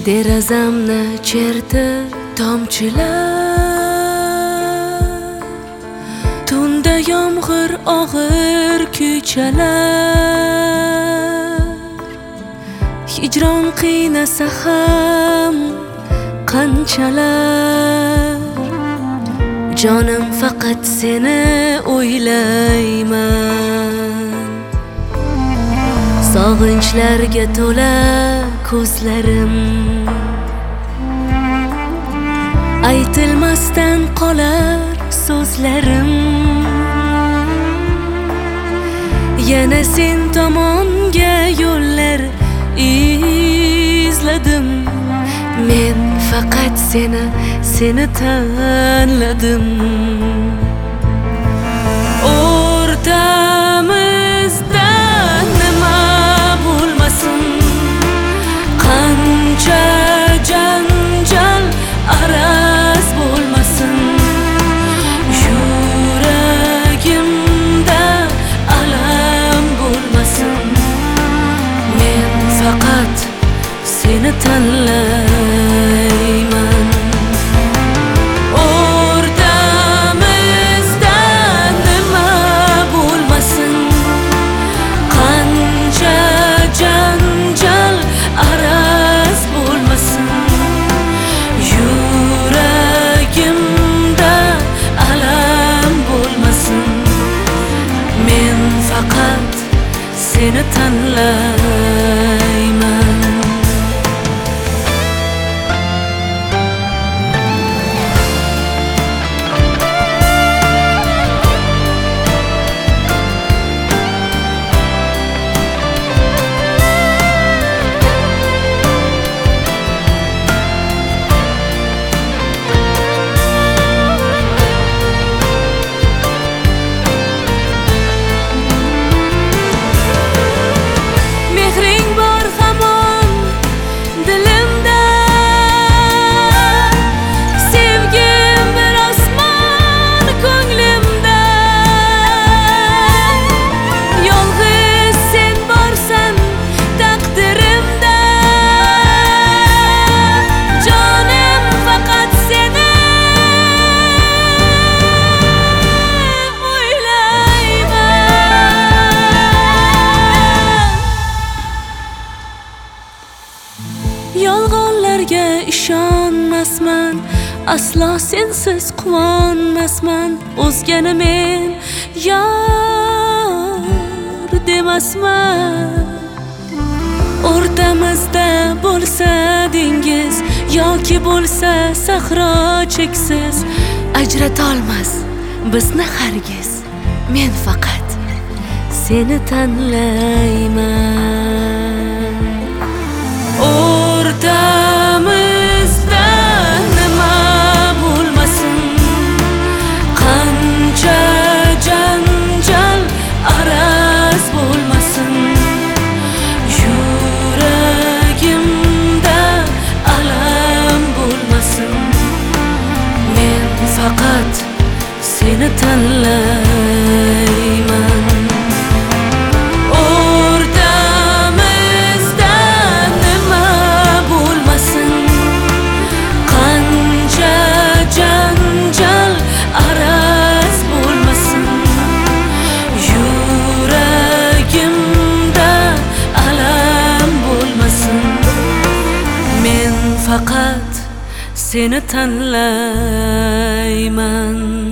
Derazamni chertdi tomchilar, tunda yomg'ir og'ir kuychalar. Hijron qiynasa ham qanchalar, jonim faqat seni o'ylayman. Sog'inchlarga to'la ko'zlarim, aytilmasdan qolar so'zlarim. Yana sen tomonga yo'llar izladim. Men faqat seni tanladim. O'rtamizda nima bo'lmasin, qancha janjal araz bo'lmasin, yuragimda alam bo'lmasin. Men faqat seni tanlayman. O'rtamizda nima bo'lmasin, qancha janjal araz bo'lmasin, yuragimda alam bo'lmasin. Men faqat seni tanlayman. Yolg'onlarga ishonmasman, aslo sensiz quvonmasman. O'zgani men yor demasman. O'rtamizda bo'lsa dengiz yoki bo'lsa sahro cheksiz, ajratolmas bizni hargiz. Men faqat seni tanlayman. O'rtamizda nima bo'lmasin, qancha janjal araz bo'lmasin, yuragimda alam bo'lmasin. Men faqat seni tanlayman. Faqat seni tanlayman.